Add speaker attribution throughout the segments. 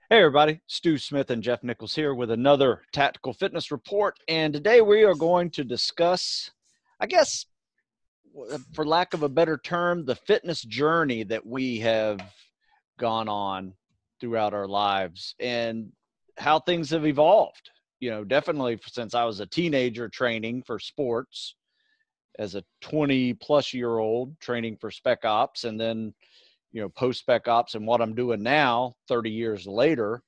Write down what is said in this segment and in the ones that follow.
Speaker 1: Hey everybody, Stu Smith and Jeff Nichols here with another Tactical Fitness Report. And today we are going to discuss, I guess, for lack of a better term, the fitness journey that we have gone on throughout our lives and how things have evolved. Definitely since I was a teenager training for sports, as a 20 plus year old training for spec ops, and then post spec ops and what I'm doing now 30 years later.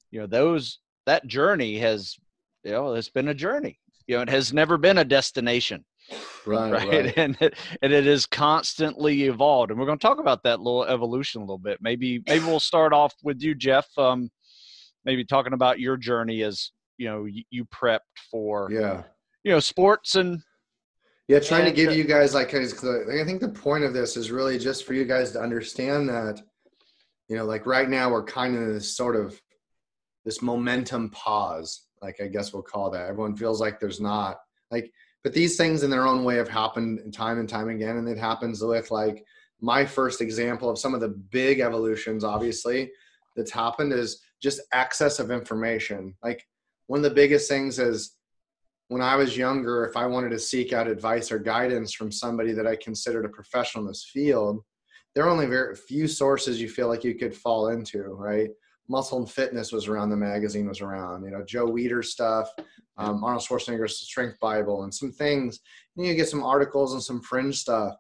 Speaker 1: That journey has, it's been a journey. It has never been a destination.
Speaker 2: Right,
Speaker 1: Right.
Speaker 2: right.
Speaker 1: And it is constantly evolved. And we're going to talk about that little evolution a little bit. Maybe we'll start off with you, Jeff. Maybe talking about your journey as, you prepped for,
Speaker 2: Yeah.
Speaker 1: sports and,
Speaker 2: Yeah, trying to
Speaker 1: and
Speaker 2: give you guys like, 'cause I think the point of this is really just for you guys to understand that, like right now we're kind of in this sort of this momentum pause, like I guess we'll call that. Everyone feels like there's not like, but these things in their own way have happened time and time again. And it happens with like my first example of some of the big evolutions, obviously, that's happened is just access of information. Like one of the biggest things is when I was younger, if I wanted to seek out advice or guidance from somebody that I considered a professional in this field, there are only very few sources you feel like you could fall into, right? Muscle and Fitness was around, the magazine was around, Joe Weider stuff, Arnold Schwarzenegger's Strength Bible, and some things. You get some articles and some fringe stuff,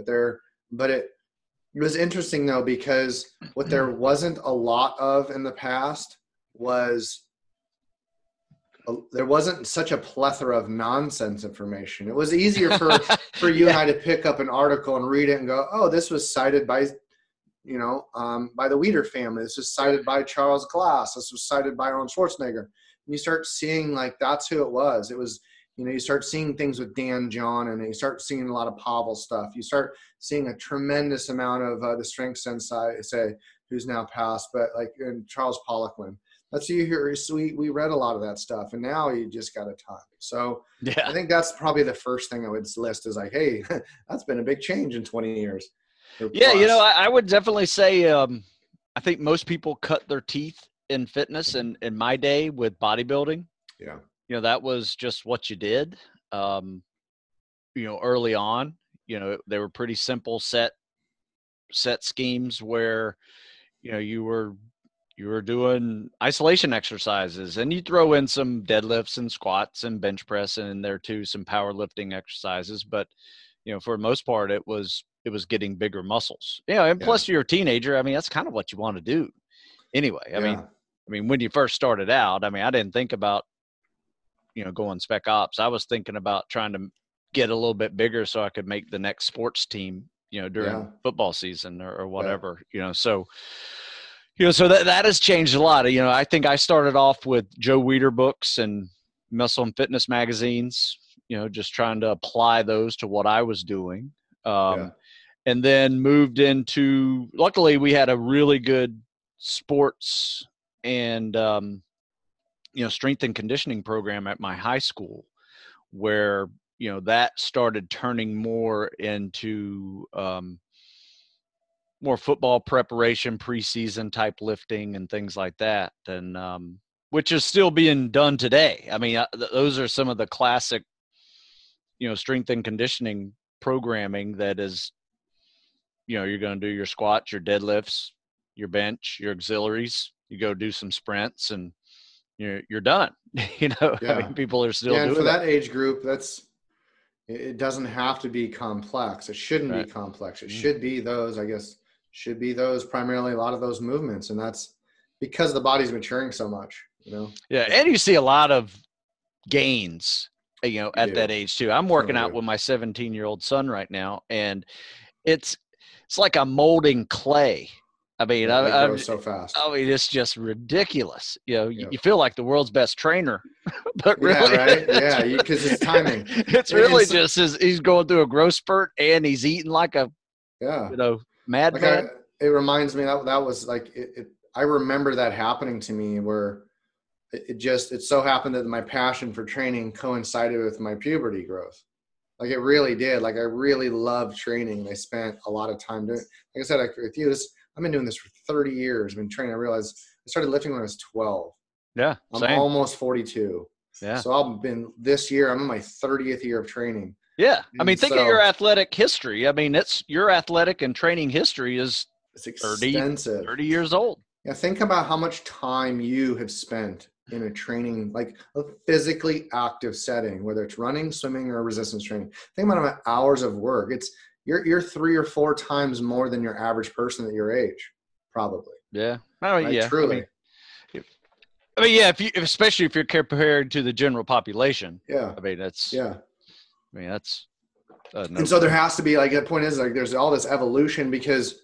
Speaker 2: but it was interesting though, because what there wasn't a lot of in the past was there wasn't such a plethora of nonsense information. It was easier for you and
Speaker 1: yeah,
Speaker 2: I to pick up an article and read it and go, oh, this was cited by by the Weider family. This was cited by Charles Glass. This was cited by Arnold Schwarzenegger. And you start seeing like that's who it was. It was, you start seeing things with Dan John, and you start seeing a lot of Pavel stuff. You start seeing a tremendous amount of the strength sensei, say, who's now passed, but like and Charles Poliquin. That's you hear. So we read a lot of that stuff, and now you just got a ton. So I
Speaker 1: yeah,
Speaker 2: think that's probably the first thing I would list is like, hey, that's been a big change in 20 years or
Speaker 1: yeah.
Speaker 2: plus.
Speaker 1: I would definitely say, I think most people cut their teeth in fitness and in my day with bodybuilding.
Speaker 2: Yeah.
Speaker 1: That was just what you did. Early on, they were pretty simple set schemes where, you were doing isolation exercises, and you throw in some deadlifts and squats and bench press in there too, some powerlifting exercises. But, for the most part, it was getting bigger muscles. And
Speaker 2: Yeah.
Speaker 1: plus you're a teenager. I mean, that's kind of what you want to do anyway. I mean,
Speaker 2: Yeah.
Speaker 1: when you first started out, I didn't think about, going spec ops. I was thinking about trying to get a little bit bigger so I could make the next sports team, during
Speaker 2: Yeah.
Speaker 1: football season or
Speaker 2: Yeah.
Speaker 1: whatever, so, so that has changed a lot. I think I started off with Joe Weider books and muscle and fitness magazines, just trying to apply those to what I was doing.
Speaker 2: Yeah.
Speaker 1: And then moved into, luckily we had a really good sports and, strength and conditioning program at my high school, where that started turning more into, more football preparation, preseason type lifting and things like that, and which is still being done today. Those are some of the classic, strength and conditioning programming that is, you're going to do your squats, your deadlifts, your bench, your auxiliaries. You go do some sprints, and you're done.
Speaker 2: Yeah.
Speaker 1: People are still
Speaker 2: Yeah. And for
Speaker 1: doing that.
Speaker 2: that age group, it doesn't have to be complex. It shouldn't be
Speaker 1: Right.
Speaker 2: complex. It
Speaker 1: Mm.
Speaker 2: should be those, I guess, should be those primarily a lot of those movements. And that's because the body's maturing so much.
Speaker 1: Yeah.
Speaker 2: Just
Speaker 1: And you see a lot of gains,
Speaker 2: you
Speaker 1: at that
Speaker 2: do.
Speaker 1: age too. I'm working
Speaker 2: Certainly
Speaker 1: out
Speaker 2: do.
Speaker 1: with my 17-year-old son right now, and it's it's like I'm molding clay. I mean,
Speaker 2: Yeah.
Speaker 1: I,
Speaker 2: They
Speaker 1: I'm
Speaker 2: grow so fast.
Speaker 1: I mean, it's just ridiculous. You
Speaker 2: Yep.
Speaker 1: feel like the world's best trainer, but
Speaker 2: Yeah.
Speaker 1: really,
Speaker 2: Right. Yeah. Because it's timing.
Speaker 1: it's
Speaker 2: And
Speaker 1: really
Speaker 2: so,
Speaker 1: just he's going through a growth spurt and he's eating like a
Speaker 2: yeah. Like
Speaker 1: madman.
Speaker 2: it reminds me that was like, I remember that happening to me where it so happened that my passion for training coincided with my puberty growth. Like it really did. Like I really loved training. I spent a lot of time doing. Like I said, with you, I've been doing this for 30 years. I've been training. I realized I started lifting when I was 12.
Speaker 1: Yeah.
Speaker 2: I'm
Speaker 1: Same.
Speaker 2: almost 42.
Speaker 1: Yeah.
Speaker 2: So this year, I'm in my 30th year of training.
Speaker 1: Yeah. I mean,
Speaker 2: And
Speaker 1: think of your athletic history. I mean, your athletic and training history is
Speaker 2: it's
Speaker 1: 30
Speaker 2: extensive.
Speaker 1: 30 years old.
Speaker 2: Yeah. Think about how much time you have spent in a training, like a physically active setting, whether it's running, swimming, or resistance training. Think about how many hours of work. You're 3 or 4 times more than your average person at your age, probably.
Speaker 1: Yeah. Oh,
Speaker 2: Right?
Speaker 1: yeah.
Speaker 2: Truly.
Speaker 1: Yeah, especially if you're compared to the general population.
Speaker 2: Yeah.
Speaker 1: I mean, that's no.
Speaker 2: And so there has to be, like, the point is, like, there's all this evolution because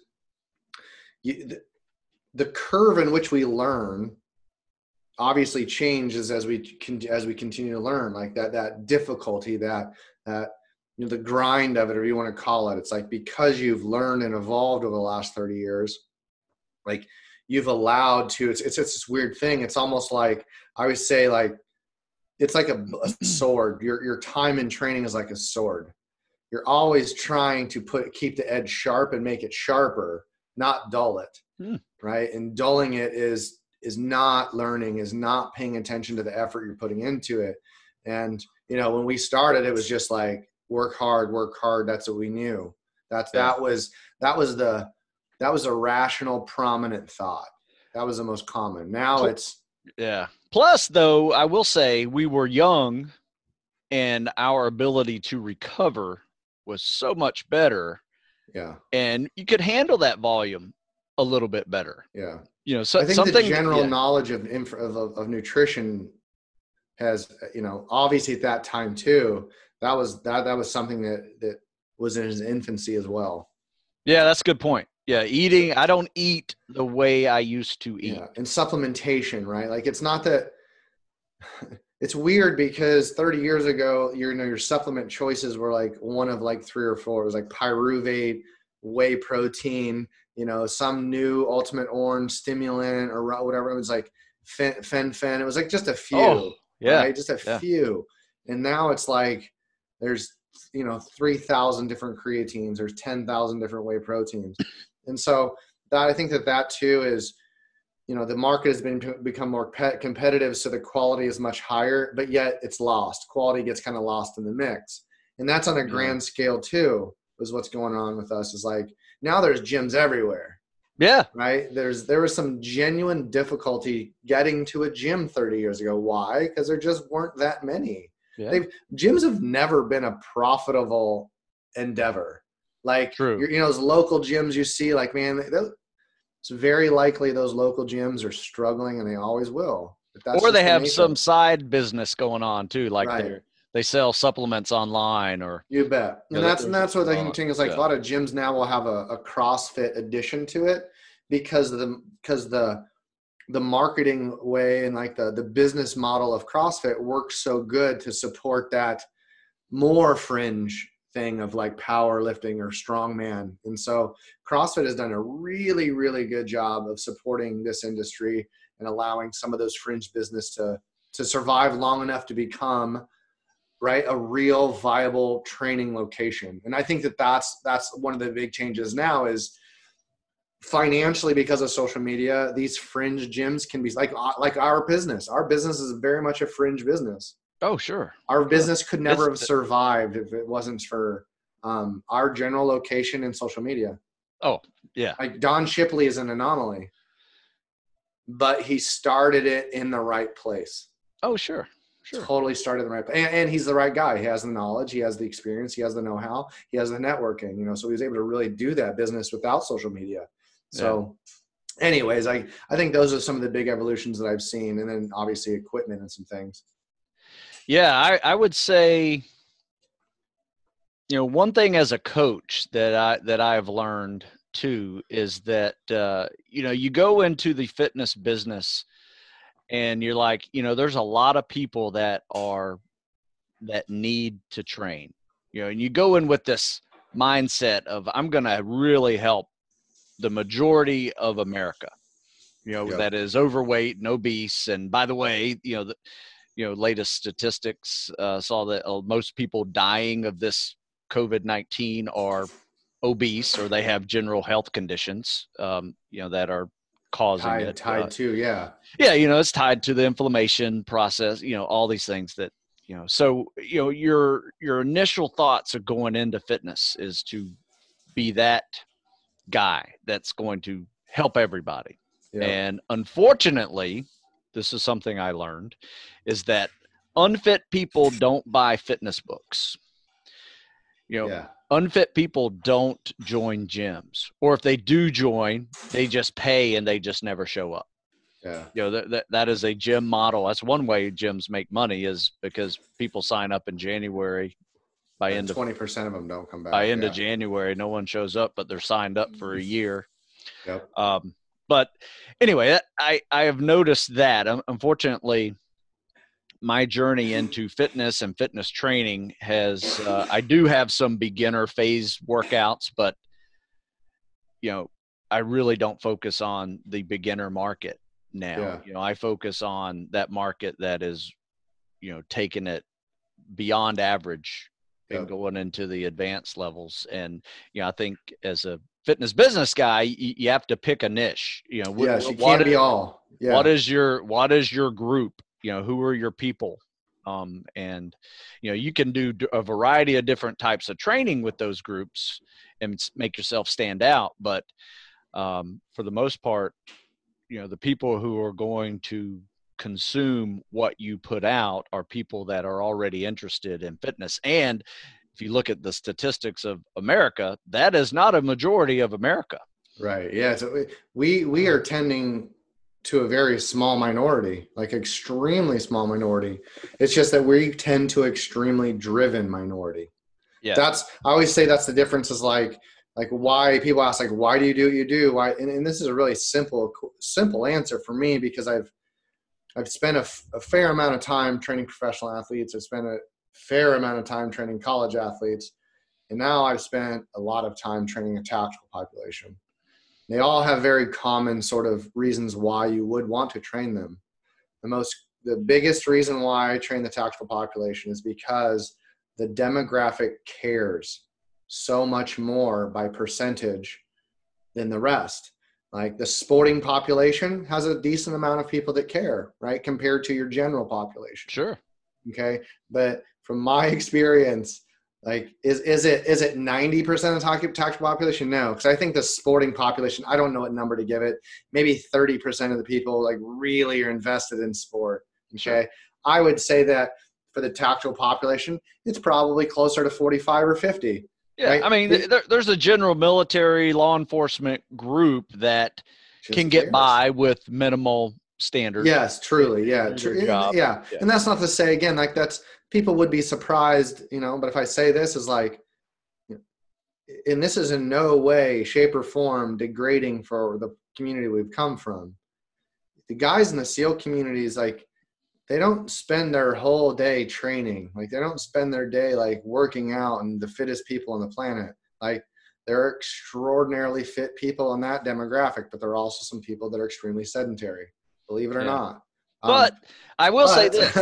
Speaker 2: the curve in which we learn obviously changes as we continue to learn, like that difficulty, that the grind of it, or you want to call it. It's like, because you've learned and evolved over the last 30 years, like, you've allowed to, it's this weird thing. It's almost like, I would say, like, it's like a sword. Your time in training is like a sword. You're always trying to keep the edge sharp and make it sharper, not dull it. Right? And dulling it is not learning, is not paying attention to the effort you're putting into it. And, when we started, it was just like, work hard. That's what we that was a rational, prominent thought. That was the most common. Now it's,
Speaker 1: yeah. Plus, though, I will say we were young and our ability to recover was so much better.
Speaker 2: Yeah.
Speaker 1: And you could handle that volume a little bit better.
Speaker 2: Yeah.
Speaker 1: So
Speaker 2: I think the general knowledge of nutrition has, obviously at that time too, that was something that was in its infancy as well.
Speaker 1: Yeah, that's a good point. Yeah, eating, I don't eat the way I used to eat.
Speaker 2: Yeah, and supplementation, right? Like, it's not that it's weird because 30 years ago, your supplement choices were like one of like 3 or 4. It was like pyruvate, whey protein, some new Ultimate Orange stimulant or whatever. It was like fen. It was like just a few, right? Just a few. And now it's like there's 3,000 different creatines. There's 10,000 different whey proteins. And so I think that too is, the market has become more competitive, so the quality is much higher, but yet it's lost. Quality gets kind of lost in the mix. And that's on a grand scale too, is what's going on with us. Is like, now there's gyms everywhere.
Speaker 1: Yeah.
Speaker 2: Right? There was some genuine difficulty getting to a gym 30 years ago. Why? Because there just weren't that many. Yeah. Gyms have never been a profitable endeavor. Like,
Speaker 1: true.
Speaker 2: Those local gyms you see, like, man, it's very likely those local gyms are struggling, and they always will.
Speaker 1: Or they have some side business going on too, like they sell supplements online, or
Speaker 2: you bet. And that's what I think is like. A lot of gyms now will have a CrossFit addition to it because the marketing way and like the business model of CrossFit works so good to support that more fringe thing of like powerlifting or strongman. And so CrossFit has done a really, really good job of supporting this industry and allowing some of those fringe business to survive long enough to become a real viable training location. And I think that's one of the big changes now is financially, because of social media, these fringe gyms can be like our business. Our business is very much a fringe business.
Speaker 1: Oh, sure.
Speaker 2: Our business could never have survived if it wasn't for our general location and social media.
Speaker 1: Oh, yeah.
Speaker 2: Like, Don Shipley is an anomaly, but he started it in the right place.
Speaker 1: Oh, sure.
Speaker 2: Totally started in the right place. And he's the right guy. He has the knowledge. He has the experience. He has the know-how. He has the networking, so he was able to really do that business without social media. So anyways, I think those are some of the big evolutions that I've seen. And then obviously equipment and some things.
Speaker 1: Yeah, I would say, one thing as a coach that I've learned too is that, you go into the fitness business and you're like, there's a lot of people that need to train, and you go in with this mindset of, I'm going to really help the majority of America, that is overweight and obese. And by the way, latest statistics saw that most people dying of this COVID-19 are obese or they have general health conditions, that are causing it.
Speaker 2: Tied to, yeah.
Speaker 1: Yeah, it's tied to the inflammation process, all these things that, so, your initial thoughts of going into fitness is to be that guy that's going to help everybody.
Speaker 2: Yeah.
Speaker 1: And unfortunately, this is something I learned, is that unfit people don't buy fitness books. Unfit people don't join gyms, or if they do join, they just pay and they just never show up.
Speaker 2: Yeah.
Speaker 1: That is a gym model. That's one way gyms make money, is because people sign up in January. By end
Speaker 2: 20% of them don't come back.
Speaker 1: By end of January, no one shows up, but they're signed up for a year.
Speaker 2: Yep.
Speaker 1: But anyway, I have noticed that, unfortunately, my journey into fitness and fitness training has, I do have some beginner phase workouts, but, I really don't focus on the beginner market now. I focus on that market that is, taking it beyond average and going into the advanced levels. And, I think as a fitness business guy, you have to pick a niche.
Speaker 2: You can't be all. Yeah.
Speaker 1: What is your group? Who are your people? And, you can do a variety of different types of training with those groups and make yourself stand out. But for the most part, the people who are going to consume what you put out are people that are already interested in fitness. And if you look at the statistics of America, that is not a majority of America.
Speaker 2: Right. Yeah. So we are tending to a very small minority, like extremely small minority. It's just that we tend to extremely driven minority. Yeah. I always say that's the difference, is like why people ask, like, why do you do what you do? Why? And this is a really simple answer for me, because I've spent a fair amount of time training professional athletes. I've spent a fair amount of time training college athletes. And now I've spent a lot of time training a tactical population. They all have very common sort of reasons why you would want to train them. The biggest reason why I train the tactical population is because the demographic cares so much more by percentage than the rest. Like the sporting population has a decent amount of people that care, right? Compared to your general population.
Speaker 1: Sure.
Speaker 2: Okay. But from my experience, like, is it 90% of the tactical population? No. Cause I think the sporting population, I don't know what number to give it. Maybe 30% of the people like really are invested in sport. Okay. Sure. I would say that for the tactical population, it's probably closer to 45 or 50.
Speaker 1: Yeah, right? I mean, there's a general military law enforcement group that can get by with minimal standards.
Speaker 2: Yes, truly, yeah, yeah. And that's not to say, again, like people would be surprised, but if I say this is like, and this is in no way, shape, or form degrading for the community we've come from. The guys in the SEAL communities, like, they don't spend their whole day training. Like, they don't spend their day like working out and the fittest people on the planet. Like, there are extraordinarily fit people in that demographic, but there are also some people that are extremely sedentary, believe it or not.
Speaker 1: But I will say this.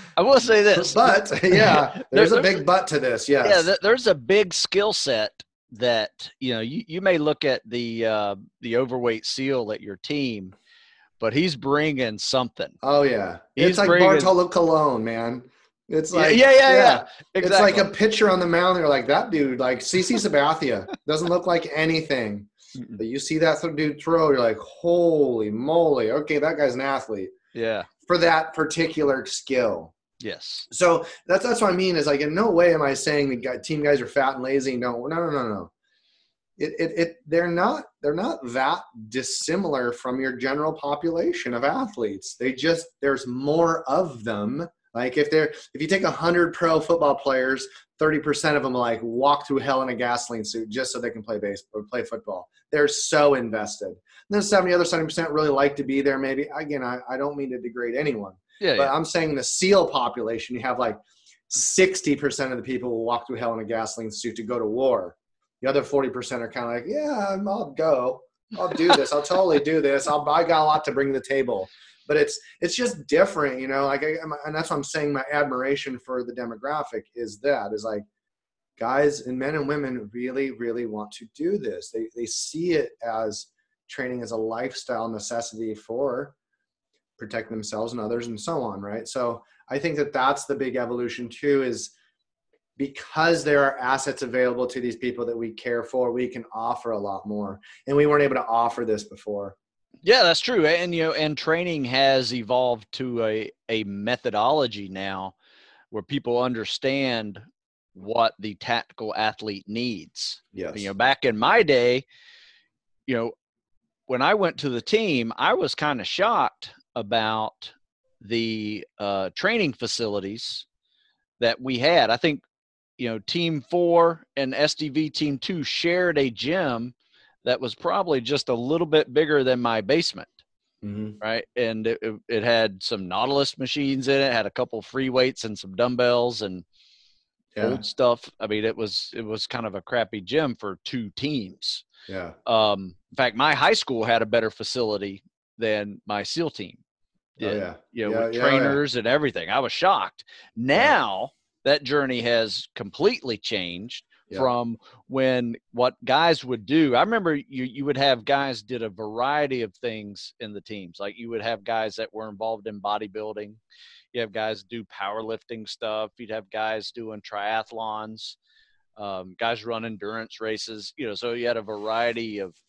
Speaker 2: But yeah, there's a big but to this. Yes.
Speaker 1: Yeah, there's a big skill set that, you may look at the overweight SEAL at your team, but he's bringing something.
Speaker 2: Oh yeah. It's like Bartolo Colon, man. It's like,
Speaker 1: yeah. Exactly.
Speaker 2: It's like a pitcher on the mound. They're like, that dude, like CC Sabathia, doesn't look like anything. But you see that dude throw, you're like, holy moly. Okay, that guy's an athlete.
Speaker 1: Yeah.
Speaker 2: For that particular skill.
Speaker 1: Yes.
Speaker 2: So that's what I mean, is like, in no way am I saying the team guys are fat and lazy and don't. No. They're not that dissimilar from your general population of athletes. There's more of them. Like if you take 100 pro football players, 30% of them like walk through hell in a gasoline suit just so they can play baseball or play football. They're so invested. And then 70% really like to be there. Maybe, again, I don't mean to degrade anyone, but I'm saying the SEAL population, you have like 60% of the people will walk through hell in a gasoline suit to go to war. The other 40% are kind of like, yeah, I'll go. I'll do this. I'll totally do this. I got a lot to bring to the table. But it's just different, like, and that's what I'm saying. My admiration for the demographic is like, guys and men and women really, really want to do this. They see it as training as a lifestyle necessity for protecting themselves and others and so on, right? So I think that that's the big evolution too, is because there are assets available to these people that we care for, we can offer a lot more. And we weren't able to offer this before.
Speaker 1: Yeah, that's true. And, and training has evolved to a methodology now where people understand what the tactical athlete needs.
Speaker 2: Yes.
Speaker 1: Back in my day, when I went to the team, I was kind of shocked about the training facilities that we had. I think, Team 4 and SDV Team 2 shared a gym that was probably just a little bit bigger than my basement.
Speaker 2: Mm-hmm.
Speaker 1: Right. And it had some Nautilus machines in it, had a couple free weights and some dumbbells and old stuff. I mean, it was kind of a crappy gym for 2 teams.
Speaker 2: Yeah.
Speaker 1: In fact, my high school had a better facility than my SEAL team did, with trainers and everything. I was shocked. Now that journey has completely changed from when what guys would do. I remember you would have guys did a variety of things in the teams. Like you would have guys that were involved in bodybuilding. You have guys do powerlifting stuff. You'd have guys doing triathlons, guys run endurance races, so you had a variety of,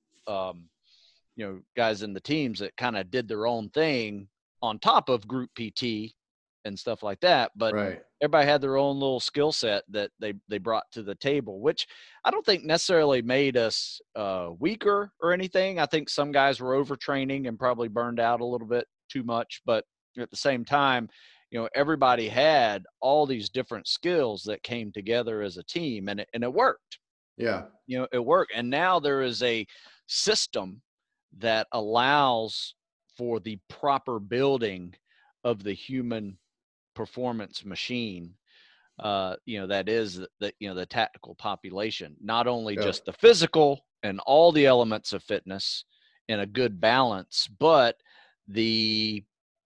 Speaker 1: guys in the teams that kind of did their own thing on top of group PT and stuff like that. But everybody had their own little skill set that they brought to the table, which I don't think necessarily made us weaker or anything. I think some guys were overtraining and probably burned out a little bit too much, but at the same time, everybody had all these different skills that came together as a team, and it worked.
Speaker 2: Yeah.
Speaker 1: It worked. And now there is a system that allows for the proper building of the human performance machine, that is the tactical population, not only just the physical and all the elements of fitness in a good balance, but the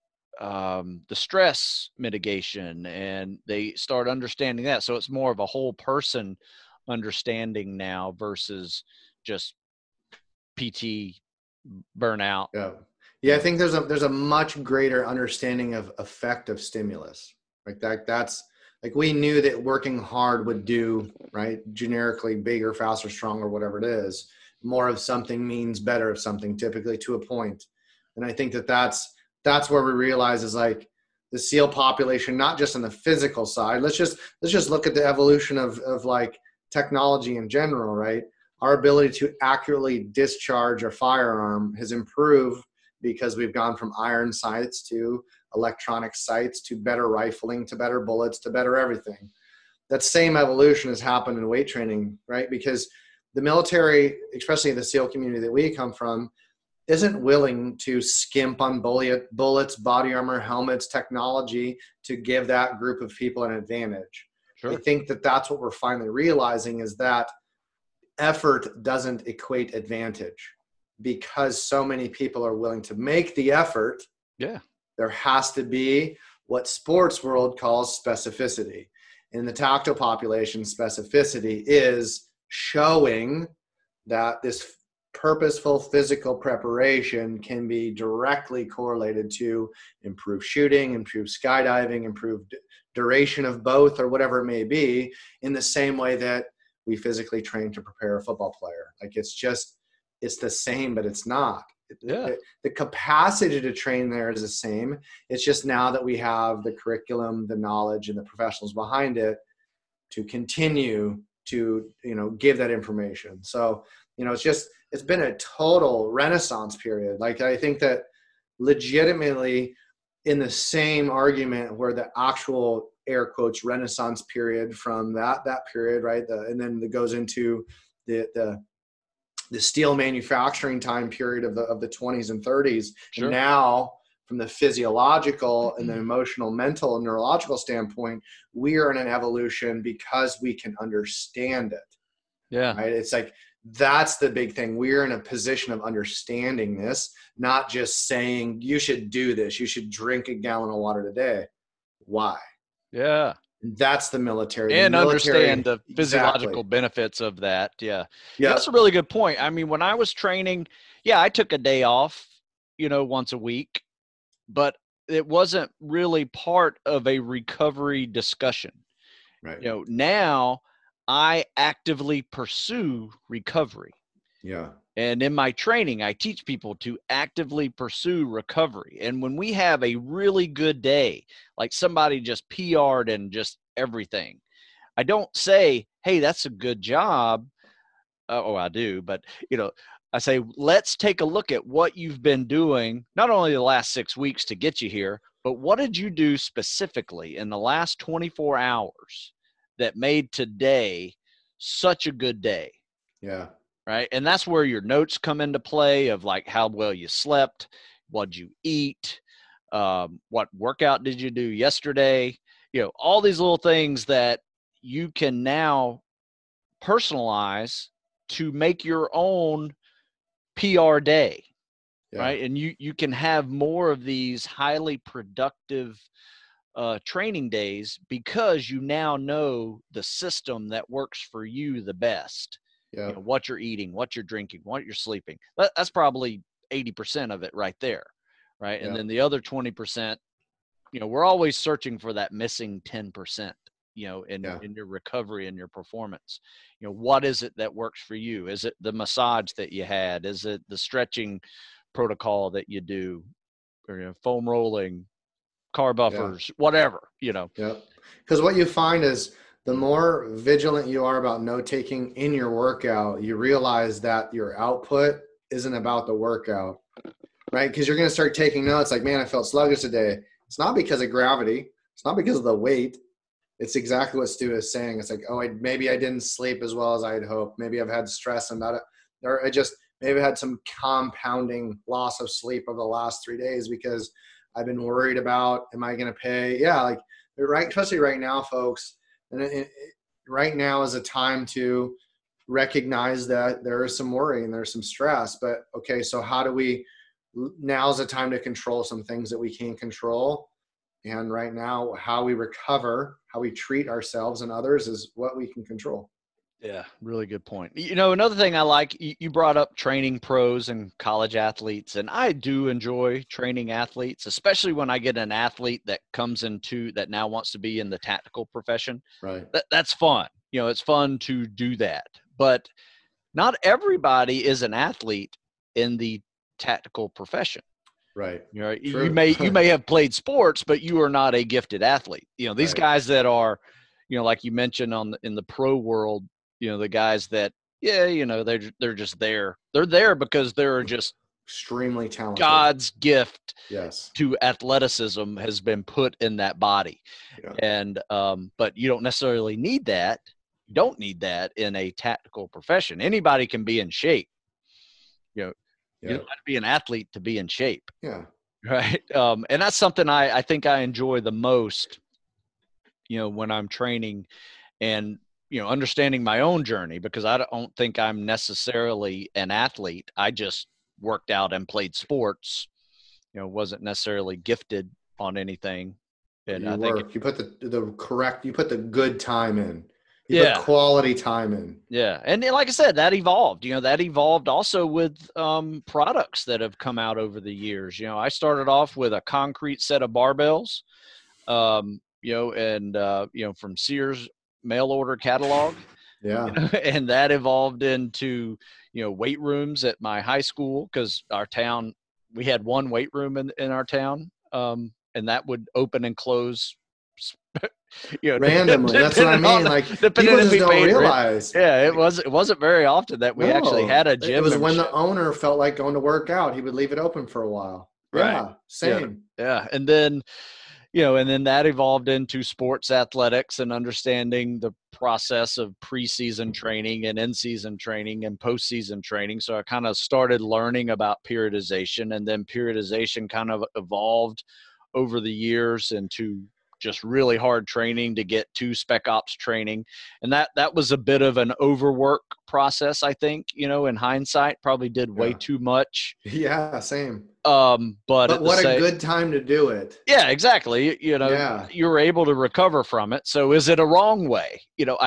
Speaker 1: stress mitigation, and they start understanding that. So it's more of a whole person understanding now versus just PT burnout.
Speaker 2: Yeah. I think there's a much greater understanding of effective stimulus. Like that's like, we knew that working hard would do, right, generically bigger, faster, stronger, whatever it is. More of something means better of something, typically, to a point. And I think that's where we realize is like the SEAL population, not just on the physical side. Let's just look at the evolution of like technology in general, right? Our ability to accurately discharge a firearm has improved because we've gone from iron sights to electronic sights to better rifling to better bullets to better everything. That same evolution has happened in weight training, right? Because the military, especially the SEAL community that we come from, isn't willing to skimp on bullets, body armor, helmets, technology to give that group of people an advantage. Sure. I think that's what we're finally realizing, is that effort doesn't equate advantage. Because so many people are willing to make the effort, there has to be what sports world calls specificity. In the tactical population, specificity is showing that this purposeful physical preparation can be directly correlated to improved shooting, improved skydiving, improved duration of both, or whatever it may be, in the same way that we physically train to prepare a football player. Like it's the same, but it's not. The capacity to train there is the same. It's just now that we have the curriculum, the knowledge, and the professionals behind it to continue to, give that information. So, it's been a total renaissance period. Like, I think that legitimately, in the same argument where the actual air quotes renaissance period from that period, right? And then it goes into the steel manufacturing time period of the 20s and 30s. Sure. And now, from the physiological and the emotional, mental, and neurological standpoint, we are in an evolution because we can understand it. Yeah. Right. It's like, that's the big thing. We're in a position of understanding this, not just saying you should do this. You should drink a gallon of water today. Why?
Speaker 1: Yeah.
Speaker 2: That's the military.
Speaker 1: And understand the
Speaker 2: Exactly.
Speaker 1: physiological benefits of that. Yeah.
Speaker 2: Yeah.
Speaker 1: That's a really good point. I mean, when I was training, yeah, I took a day off, once a week, but it wasn't really part of a recovery discussion.
Speaker 2: Right.
Speaker 1: Now I actively pursue recovery.
Speaker 2: Yeah.
Speaker 1: And in my training, I teach people to actively pursue recovery. And when we have a really good day, like somebody just PR'd and just everything, I don't say, hey, that's a good job. I do. But, I say, let's take a look at what you've been doing, not only the last 6 weeks to get you here, but what did you do specifically in the last 24 hours that made today such a good day?
Speaker 2: Yeah.
Speaker 1: Right. And that's where your notes come into play of like how well you slept, what'd you eat, what workout did you do yesterday, all these little things that you can now personalize to make your own PR day.
Speaker 2: Yeah.
Speaker 1: Right. And you can have more of these highly productive training days because you now know the system that works for you the best.
Speaker 2: Yeah.
Speaker 1: What you're eating, what you're drinking, what you're sleeping. That's probably 80% of it right there. Right. And
Speaker 2: Yeah.
Speaker 1: then the other 20%, we're always searching for that missing 10%, in your recovery and your performance. What is it that works for you? Is it the massage that you had? Is it the stretching protocol that you do, or foam rolling, car buffers, whatever,
Speaker 2: Yeah. Because what you find is the more vigilant you are about note taking in your workout, you realize that your output isn't about the workout, right? Because you're going to start taking notes like, man, I felt sluggish today. It's not because of gravity. It's not because of the weight. It's exactly what Stu is saying. It's like, maybe I didn't sleep as well as I had hoped. Maybe I've had stress about it. Or maybe I had some compounding loss of sleep over the last 3 days because I've been worried about, am I going to pay? Yeah, like, right, especially right now, folks. And right now is a time to recognize that there is some worry and there's some stress. But okay, so now's the time to control some things that we can't control. And right now, how we recover, how we treat ourselves and others is what we can control.
Speaker 1: Yeah, really good point. Another thing I like, you brought up training pros and college athletes, and I do enjoy training athletes, especially when I get an athlete that comes that now wants to be in the tactical profession.
Speaker 2: Right.
Speaker 1: That's fun. It's fun to do that. But not everybody is an athlete in the tactical profession.
Speaker 2: Right.
Speaker 1: You may have played sports, but you are not a gifted athlete. These guys that are, like you mentioned in the pro world, the guys that, they're just there. They're there because they're just
Speaker 2: extremely talented.
Speaker 1: God's gift
Speaker 2: yes.
Speaker 1: to athleticism has been put in that body.
Speaker 2: Yeah.
Speaker 1: And, but you don't necessarily need that. You don't need that in a tactical profession. Anybody can be in shape. You don't have to be an athlete to be in shape.
Speaker 2: Yeah.
Speaker 1: Right. And that's something I think I enjoy the most, when I'm training and, understanding my own journey, because I don't think I'm necessarily an athlete. I just worked out and played sports, wasn't necessarily gifted on anything. And I think
Speaker 2: you put you put the good time in. You put quality time in.
Speaker 1: Yeah. And like I said, that evolved. That evolved also with products that have come out over the years. I started off with a concrete set of barbells, and from Sears mail order catalog.
Speaker 2: Yeah.
Speaker 1: And that evolved into, weight rooms at my high school, because our town, we had one weight room in our town, and that would open and close
Speaker 2: randomly. That's what I mean. Like, people just don't realize.
Speaker 1: Yeah, it wasn't very often that we actually had a gym.
Speaker 2: It was when the owner felt like going to work out, he would leave it open for a while.
Speaker 1: Right.
Speaker 2: Yeah, same.
Speaker 1: Yeah. And then, and then that evolved into sports athletics and understanding the process of preseason training and in-season training and postseason training. So I kind of started learning about periodization, and then periodization kind of evolved over the years into just really hard training to get to spec ops training. And that was a bit of an overwork process, I think, in hindsight, probably did way too much.
Speaker 2: Yeah, same.
Speaker 1: But
Speaker 2: what a good time to do it.
Speaker 1: Yeah, exactly. You were able to recover from it. So is it a wrong way?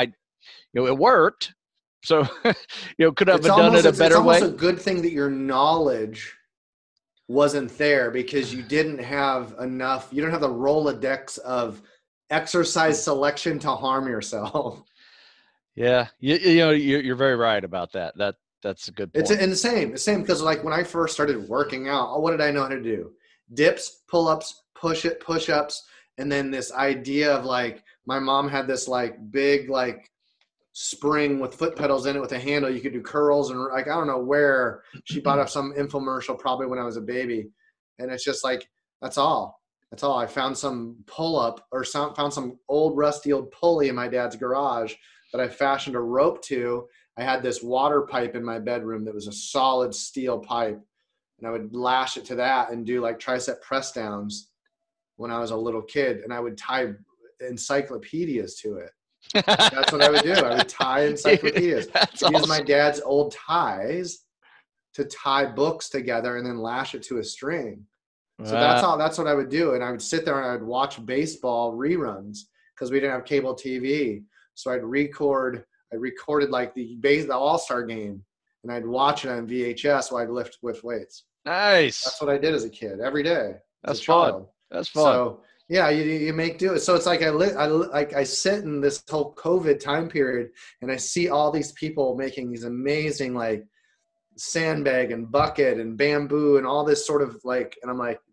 Speaker 1: It worked. So, could have done it a better way.
Speaker 2: It's almost a good thing that your knowledge wasn't there, because you didn't have enough. You don't have the Rolodex of exercise selection to harm yourself.
Speaker 1: Yeah, you're very right about that. That's a good point.
Speaker 2: It's the same because like when I first started working out, what did I know how to do? Dips, pull-ups, push-ups, and then this idea of like my mom had this like big like spring with foot pedals in it with a handle. You could do curls, and like I don't know where she bought up some infomercial probably when I was a baby, and it's just like that's all. I found some pull-up or found some old rusty old pulley in my dad's garage that I fashioned a rope to. I had this water pipe in my bedroom that was a solid steel pipe, and I would lash it to that and do like tricep press downs when I was a little kid, and I would tie encyclopedias to it. That's what I would do. I would tie encyclopedias. Use my dad's old ties to tie books together and then lash it to a string. So that's what I would do. And I would sit there and I would watch baseball reruns because we didn't have cable TV. So I recorded like the All-Star game, and I'd watch it on VHS while I'd lift with weights.
Speaker 1: Nice.
Speaker 2: That's what I did as a kid every day.
Speaker 1: That's fun. That's fun.
Speaker 2: So yeah, you make do it. So it's like I sit in this whole COVID time period, and I see all these people making these amazing like sandbag and bucket and bamboo and all this sort of like, and I'm like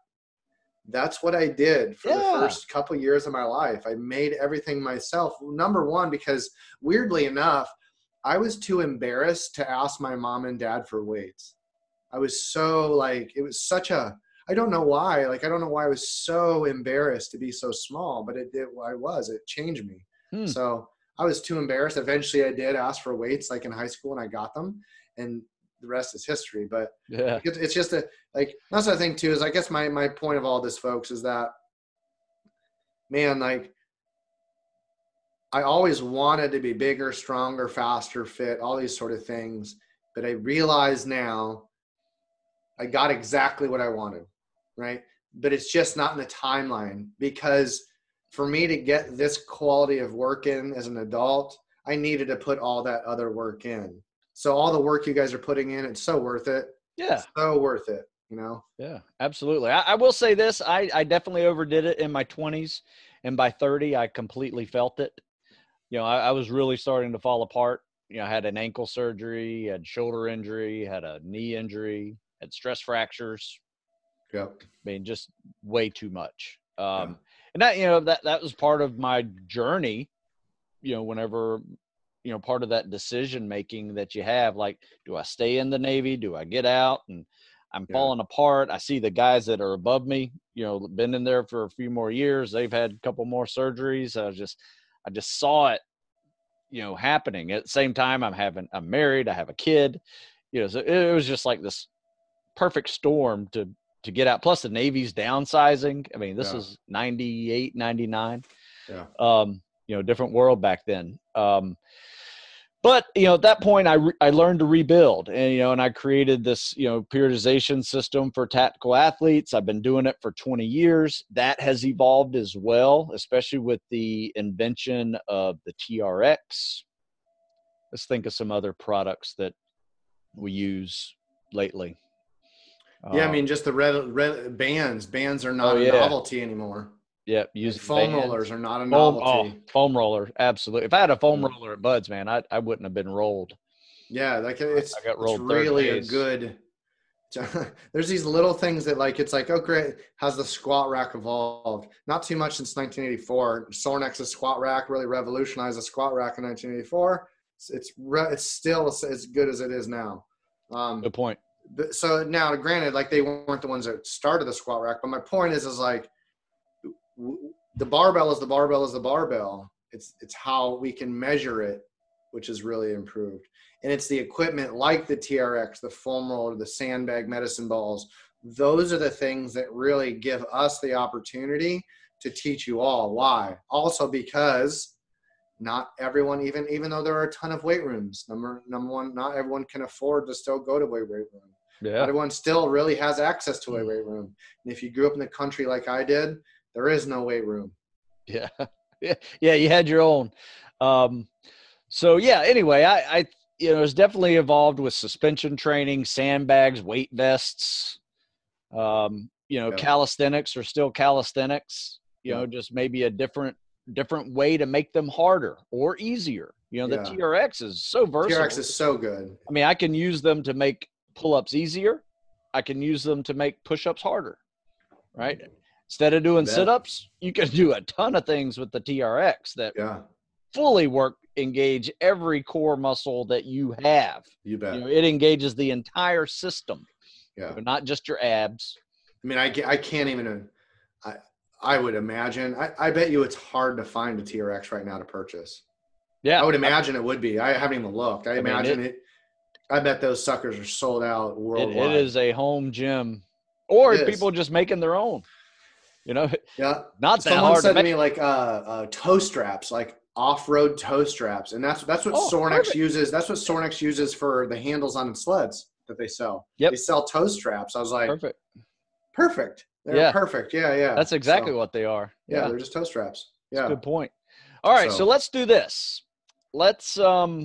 Speaker 2: that's what I did for the first couple years of my life. I made everything myself. Number one, because weirdly enough, I was too embarrassed to ask my mom and dad for weights. I was so like, it was such a, I don't know why. Like, I don't know why I was so embarrassed to be so small, but it changed me. So I was too embarrassed. Eventually I did ask for weights like in high school, and I got them, and the rest is history. But yeah, it's just that's the thing too, is I guess my point of all this, folks, is that, man, like I always wanted to be bigger, stronger, faster, fit, all these sort of things. But I realize now I got exactly what I wanted. Right. But it's just not in the timeline, because for me to get this quality of work in as an adult, I needed to put all that other work in. So all the work you guys are putting in, it's so worth it.
Speaker 1: Yeah.
Speaker 2: It's so worth it,
Speaker 1: Yeah, absolutely. I will say this. I definitely overdid it in my 20s, and by 30, I completely felt it. I was really starting to fall apart. I had an ankle surgery, had shoulder injury, had a knee injury, had stress fractures.
Speaker 2: Yep.
Speaker 1: I mean, just way too much. And that was part of my journey, whenever, part of that decision making that you have, like, do I stay in the Navy? Do I get out? And I'm falling apart. I see the guys that are above me, been in there for a few more years. They've had a couple more surgeries. I just saw it, happening. At the same time, I'm married. I have a kid, so it was just like this perfect storm to get out. Plus the Navy's downsizing. I mean, this is 98, 99. Yeah. Different world back then. But, at that point I learned to rebuild, and I created this, periodization system for tactical athletes. I've been doing it for 20 years. That has evolved as well, especially with the invention of the TRX. Let's think of some other products that we use lately.
Speaker 2: Yeah, I mean, just the red bands. Bands are not a novelty anymore.
Speaker 1: Yeah,
Speaker 2: foam rollers are not a novelty.
Speaker 1: Foam roller, absolutely. If I had a foam roller at Bud's, man, I wouldn't have been rolled.
Speaker 2: Yeah, like it's really a good. There's these little things that like, it's like, oh great, how's the squat rack evolved? Not too much since 1984. Sornex's squat rack really revolutionized the squat rack in 1984. It's still as good as it is now.
Speaker 1: Good point.
Speaker 2: So now, granted, like they weren't the ones that started the squat rack, but my point is like the barbell is the barbell is the barbell. It's how we can measure it, which is really improved. And it's the equipment like the TRX, the foam roller, the sandbag medicine balls. Those are the things that really give us the opportunity to teach you all. Why? Also because not everyone, even though there are a ton of weight rooms, number one, not everyone can afford to still go to a weight room.
Speaker 1: Yeah.
Speaker 2: Not everyone still really has access to a weight room. And if you grew up in the country like I did, there is no weight room.
Speaker 1: Yeah. Yeah. You had your own. So yeah, anyway, I it's definitely evolved with suspension training, sandbags, weight vests. Calisthenics are still calisthenics, just maybe a different way to make them harder or easier. The TRX is so versatile.
Speaker 2: TRX is so good.
Speaker 1: I mean, I can use them to make pull-ups easier. I can use them to make push-ups harder, right? Instead of doing sit-ups, you can do a ton of things with the TRX that fully engage every core muscle that you have.
Speaker 2: You bet.
Speaker 1: It engages the entire system.
Speaker 2: Yeah.
Speaker 1: Not just your abs.
Speaker 2: I mean, I can't even, I would imagine, I bet you it's hard to find a TRX right now to purchase.
Speaker 1: Yeah.
Speaker 2: I would imagine it would be. I haven't even looked. I bet those suckers are sold out worldwide.
Speaker 1: It is a home gym, or people just making their own,
Speaker 2: Yeah.
Speaker 1: Not that
Speaker 2: Someone
Speaker 1: hard
Speaker 2: said
Speaker 1: to
Speaker 2: me like toe straps, like off-road toe straps. And that's what Sornex uses. That's what Sornex uses for the handles on sleds that they sell.
Speaker 1: Yep.
Speaker 2: They sell toe straps. I was like,
Speaker 1: perfect.
Speaker 2: They're perfect. Yeah.
Speaker 1: That's exactly what they are.
Speaker 2: Yeah. They're just toe straps. Yeah.
Speaker 1: That's a good point. All right. So let's do this. Let's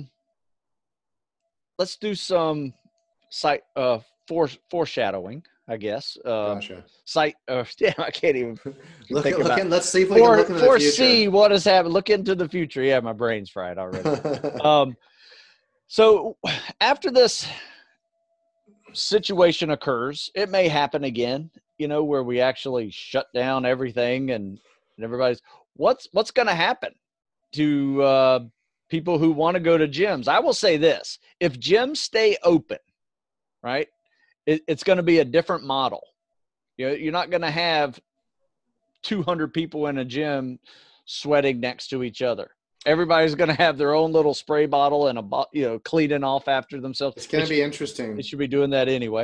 Speaker 1: do some foreshadowing, I guess.
Speaker 2: Gotcha.
Speaker 1: I can't even
Speaker 2: let's see if we can look into the future.
Speaker 1: Foresee what has happened. Look into the future. Yeah, my brain's fried already. So after this situation occurs, it may happen again, where we actually shut down everything and everybody's what's going to happen to people who want to go to gyms. I will say this: if gyms stay open, right, it's going to be a different model. You're not going to have 200 people in a gym sweating next to each other. Everybody's going to have their own little spray bottle and cleaning off after themselves.
Speaker 2: It's going to be interesting.
Speaker 1: It should be doing that anyway.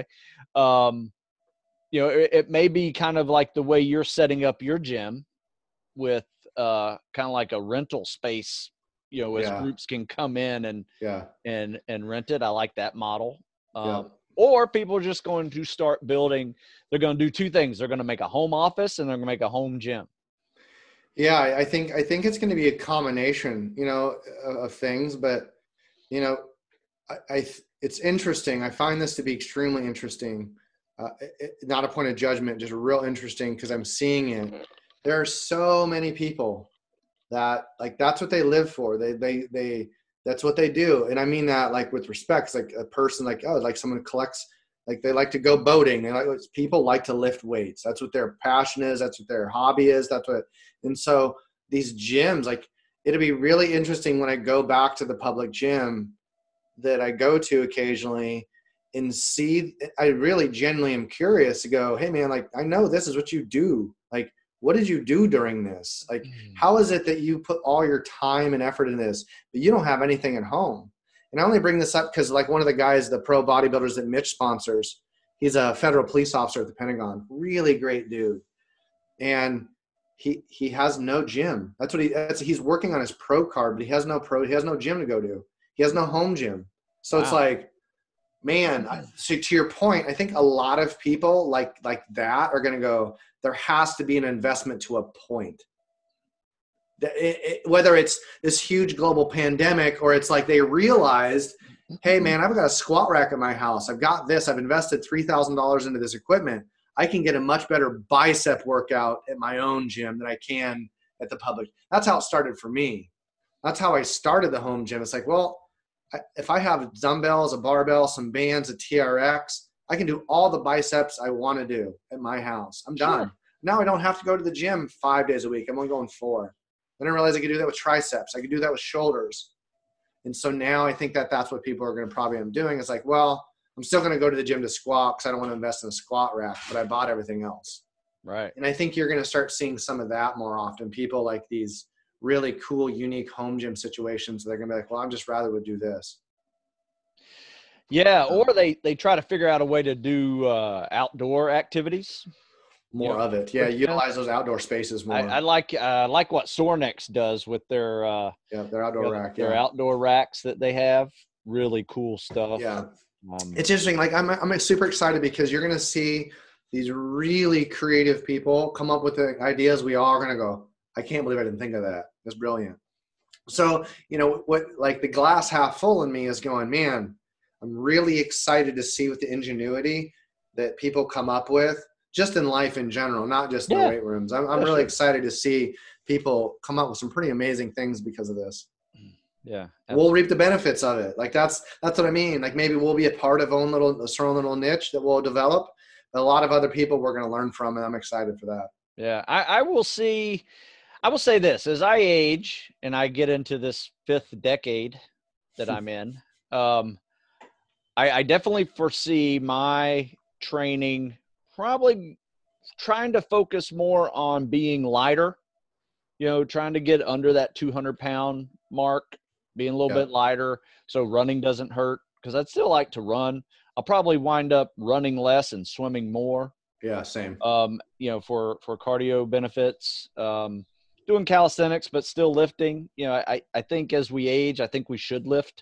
Speaker 1: It may be kind of like the way you're setting up your gym with kind of like a rental space, as groups can come in and rent it. I like that model. Or people are just going to start building. They're going to do two things. They're going to make a home office and they're going to make a home gym.
Speaker 2: Yeah, I think it's going to be a combination, of things. But, it's interesting. I find this to be extremely interesting. Not a point of judgment, just real interesting because I'm seeing it. There are so many people that that's what they live for. They that's what they do. And I mean that with respect. It's like a person someone collects, they like to go boating. People like to lift weights. That's what their passion is. That's what their hobby is. And so these gyms, it'll be really interesting when I go back to the public gym that I go to occasionally and see. I really genuinely am curious to go, hey man, I know this is what you do. What did you do during this? How is it that you put all your time and effort in this, but you don't have anything at home? And I only bring this up because one of the guys, the pro bodybuilders that Mitch sponsors, he's a federal police officer at the Pentagon, really great dude. And he has no gym. He's working on his pro card, but he has no gym to go to. He has no home gym. So It's so to your point, I think a lot of people like that are going to go, there has to be an investment to a point. Whether it's this huge global pandemic or it's they realized, hey man, I've got a squat rack at my house. I've got this. I've invested $3,000 into this equipment. I can get a much better bicep workout at my own gym than I can at the public. That's how it started for me. That's how I started the home gym. It's if I have dumbbells, a barbell, some bands, a TRX, I can do all the biceps I want to do at my house. I'm done. Now I don't have to go to the gym 5 days a week. I'm only going 4. Then I realized I could do that with triceps. I could do that with shoulders. And so now I think that's what people are going to probably end up doing. It's I'm still going to go to the gym to squat because I don't want to invest in a squat rack, but I bought everything else.
Speaker 1: Right.
Speaker 2: And I think you're going to start seeing some of that more often. People these really cool, unique home gym situations. They're going to be well, I'm just rather would do this.
Speaker 1: Yeah. Or they try to figure out a way to do outdoor activities.
Speaker 2: more of it. Yeah, utilize those outdoor spaces more.
Speaker 1: I like what Sornex does with their
Speaker 2: their outdoor rack.
Speaker 1: Their outdoor racks that they have. Really cool stuff.
Speaker 2: Yeah, it's interesting. Like I'm super excited because you're gonna see these really creative people come up with the ideas. We all are gonna go, I can't believe I didn't think of that. That's brilliant. So what, like the glass half full in me is going, man, I'm really excited to see what the ingenuity that people come up with, just in life in general, not just in the weight rooms. I'm really excited to see people come up with some pretty amazing things because of this.
Speaker 1: Yeah.
Speaker 2: Absolutely. We'll reap the benefits of it. Like that's what I mean. Like maybe we'll be a part of a certain little niche that we'll develop. But a lot of other people we're going to learn from, and I'm excited for that.
Speaker 1: Yeah. I will say this, as I age and I get into this 5th decade that I'm in, I definitely foresee my training probably trying to focus more on being lighter, trying to get under that 200-pound mark, being a little bit lighter so running doesn't hurt, because I'd still like to run. I'll probably wind up running less and swimming more.
Speaker 2: Yeah, same.
Speaker 1: For cardio benefits, doing calisthenics, but still lifting. I think as we age, I think we should lift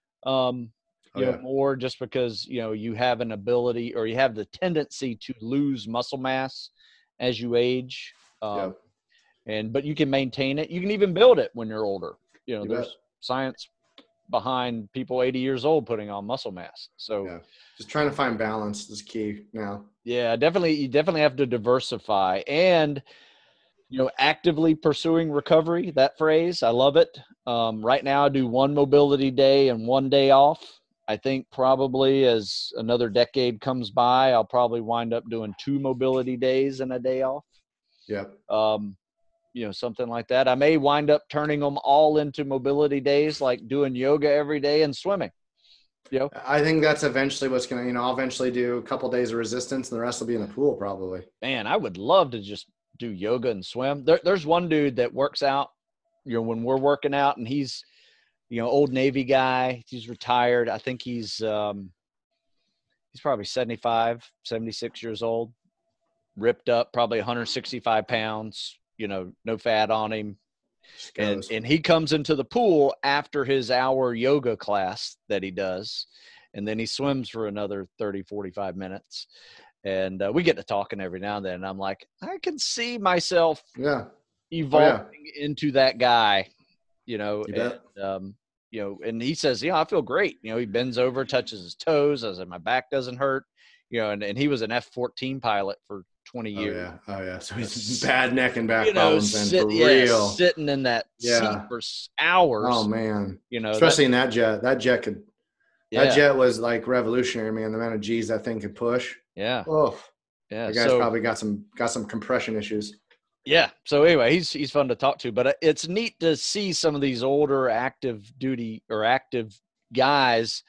Speaker 1: more, just because, you have an ability, or you have the tendency to lose muscle mass as you age. But you can maintain it. You can even build it when you're older. There's science behind people 80 years old putting on muscle mass. So
Speaker 2: just trying to find balance is key now.
Speaker 1: Yeah, definitely. You definitely have to diversify and, actively pursuing recovery. That phrase, I love it. Right now I do 1 mobility day and 1 day off. I think probably as another decade comes by, I'll probably wind up doing 2 mobility days and a day off. Something like that. I may wind up turning them all into mobility days, like doing yoga every day and swimming.
Speaker 2: I think that's eventually what's going to, I'll eventually do a couple days of resistance and the rest will be in the pool probably.
Speaker 1: Man, I would love to just do yoga and swim. There's one dude that works out, when we're working out, and he's, old Navy guy. He's retired. I think he's probably 75, 76 years old, ripped up, probably 165 pounds, no fat on him. And he comes into the pool after his hour yoga class that he does. And then he swims for another 30, 45 minutes. And we get to talking every now and then. And I'm like, I can see myself evolving into that guy, and he says, I feel great. He bends over, touches his toes. I said, my back doesn't hurt, and he was an F-14 pilot for 20 years.
Speaker 2: Oh yeah. So he's bad neck and back problems, and for real.
Speaker 1: Sitting in that seat for hours.
Speaker 2: Oh man. Especially in that jet. That jet was like revolutionary, man. The amount of G's that thing could push.
Speaker 1: Yeah.
Speaker 2: Oh. Yeah. The guy's probably got some compression issues.
Speaker 1: Yeah. So anyway, he's fun to talk to, but it's neat to see some of these older active duty or active guys,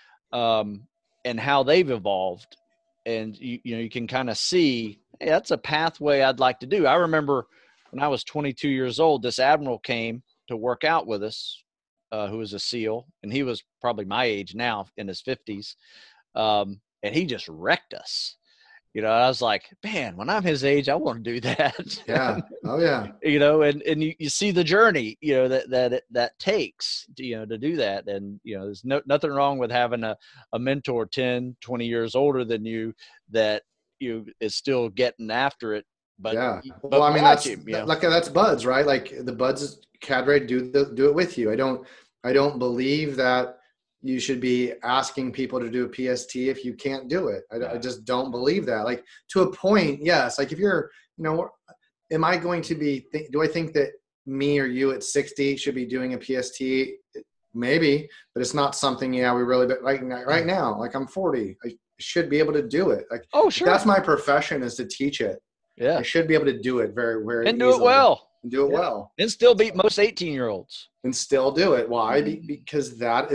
Speaker 1: and how they've evolved. And you can kind of see, hey, that's a pathway I'd like to do. I remember when I was 22 years old, this admiral came to work out with us, who was a SEAL, and he was probably my age now, in his 50s. And he just wrecked us. I was like, man, when I'm his age, I want to do that.
Speaker 2: Yeah. Oh yeah.
Speaker 1: And you see the journey, that takes, to do that. And, there's nothing wrong with having a mentor 10, 20 years older than you that is still getting after it. But
Speaker 2: yeah.
Speaker 1: But
Speaker 2: well, I mean, that's buds, right? Like the buds cadre do it with you. I don't believe that you should be asking people to do a PST if you can't do it. I just don't believe that. Like, to a point, yes. Like if you're, am I going to be, do I think that me or you at 60 should be doing a PST? Maybe, but it's not something, we really, but right now, like I'm 40, I should be able to do it. Like,
Speaker 1: oh, sure.
Speaker 2: That's my profession, is to teach it.
Speaker 1: Yeah.
Speaker 2: I should be able to do it very, very
Speaker 1: and
Speaker 2: easily.
Speaker 1: Do it well.
Speaker 2: And do it well.
Speaker 1: And still beat most 18-year-olds.
Speaker 2: And still do it. Why? Because that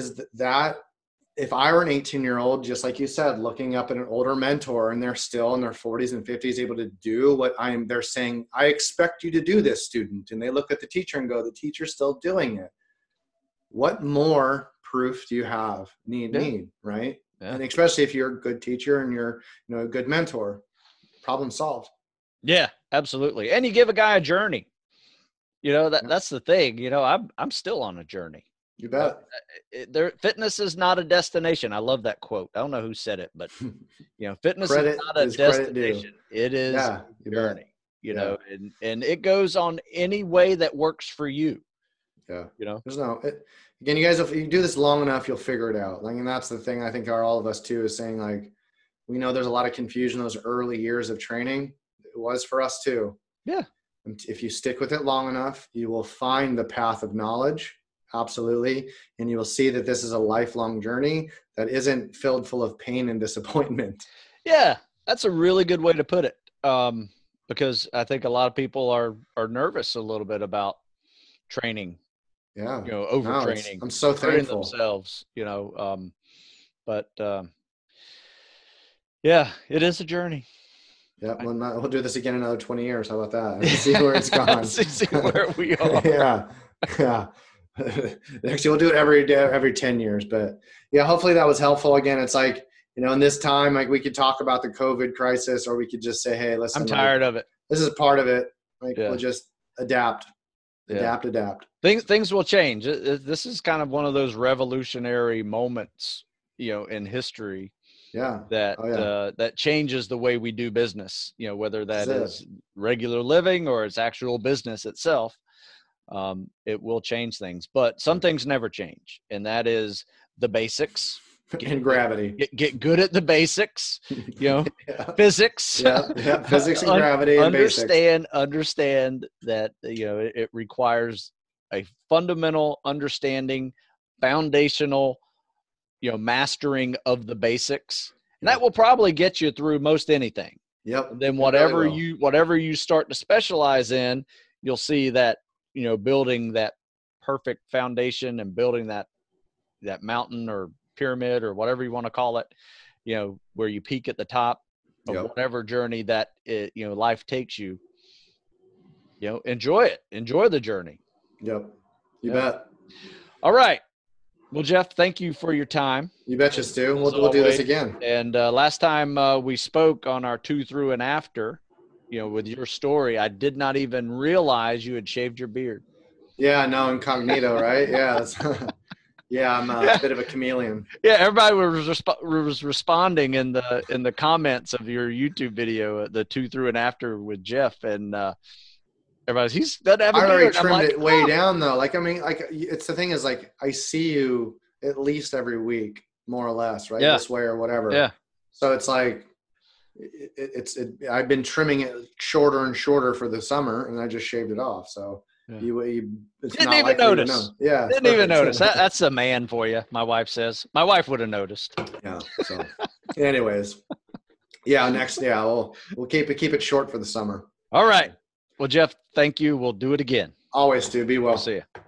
Speaker 2: if I were an 18-year-old, just like you said, looking up at an older mentor, and they're still in their 40s and 50s able to do what they're saying, I expect you to do this, student. And they look at the teacher and go, the teacher's still doing it. What more proof do you have? Need, right? Yeah. And especially if you're a good teacher and you're, a good mentor, problem solved.
Speaker 1: Yeah, absolutely. And you give a guy a journey. That's the thing. I'm still on a journey.
Speaker 2: You bet.
Speaker 1: Fitness is not a destination. I love that quote. I don't know who said it, but fitness
Speaker 2: Credit
Speaker 1: is not a
Speaker 2: is credit due.
Speaker 1: destination. It is
Speaker 2: Yeah,
Speaker 1: a
Speaker 2: you
Speaker 1: journey.
Speaker 2: bet.
Speaker 1: And it goes on any way that works for you.
Speaker 2: Yeah.
Speaker 1: There's
Speaker 2: again, you guys, if you do this long enough, you'll figure it out. Like, and that's the thing I think all of us too is saying, like, we know there's a lot of confusion those early years of training. It was for us too.
Speaker 1: Yeah.
Speaker 2: And if you stick with it long enough, you will find the path of knowledge. Absolutely. And you will see that this is a lifelong journey that isn't filled full of pain and disappointment.
Speaker 1: Yeah. That's a really good way to put it. Because I think a lot of people are nervous a little bit about training.
Speaker 2: Yeah.
Speaker 1: Overtraining.
Speaker 2: I'm so thankful.
Speaker 1: Themselves, but yeah, it is a journey.
Speaker 2: Yeah, we'll do this again in another 20 years. How about that? See where it's gone.
Speaker 1: see where we are.
Speaker 2: Yeah. Actually, we'll do it every 10 years. But yeah, hopefully that was helpful. Again, it's like, in this time, like, we could talk about the COVID crisis, or we could just say, hey, listen,
Speaker 1: I'm tired of it.
Speaker 2: This is part of it. We'll just adapt. Adapt.
Speaker 1: Things will change. This is kind of one of those revolutionary moments, in history.
Speaker 2: Yeah.
Speaker 1: That changes the way we do business, whether that is regular living or it's actual business itself. It will change things, but some things never change. And that is the basics.
Speaker 2: And gravity.
Speaker 1: Get good at the basics, physics.
Speaker 2: Yeah. Physics and gravity and basics.
Speaker 1: Understand that, it requires a fundamental understanding, foundational, mastering of the basics. And that will probably get you through most anything.
Speaker 2: Yep.
Speaker 1: And then whatever you start to specialize in, you'll see that, building that perfect foundation and building that mountain or pyramid or whatever you want to call it, where you peak at the top of whatever journey that life takes you, enjoy it. Enjoy the journey.
Speaker 2: Yep. You bet.
Speaker 1: All right. Well, Jeff, thank you for your time.
Speaker 2: You betcha, Stu. We'll do this again.
Speaker 1: And last time we spoke on our 2 through and after, with your story, I did not even realize you had shaved your beard.
Speaker 2: Yeah, no, incognito, right? Yeah. I'm a bit of a chameleon.
Speaker 1: Yeah, everybody was responding in the comments of your YouTube video, the 2 through and after with Jeff, and everybody's doesn't have a beard.
Speaker 2: I already trimmed it way down though. It's the thing is, like, I see you at least every week, more or less, right? This way or whatever.
Speaker 1: Yeah.
Speaker 2: So it's like I've been trimming it shorter and shorter for the summer, and I just shaved it off. So. Yeah.
Speaker 1: Didn't even notice.
Speaker 2: Yeah,
Speaker 1: didn't even notice. That's a man for you. My wife says. My wife would have noticed.
Speaker 2: Yeah. So, anyways, we'll keep it short for the summer.
Speaker 1: All right. Well, Jeff, thank you. We'll do it again.
Speaker 2: Always do. Be well.
Speaker 1: See you.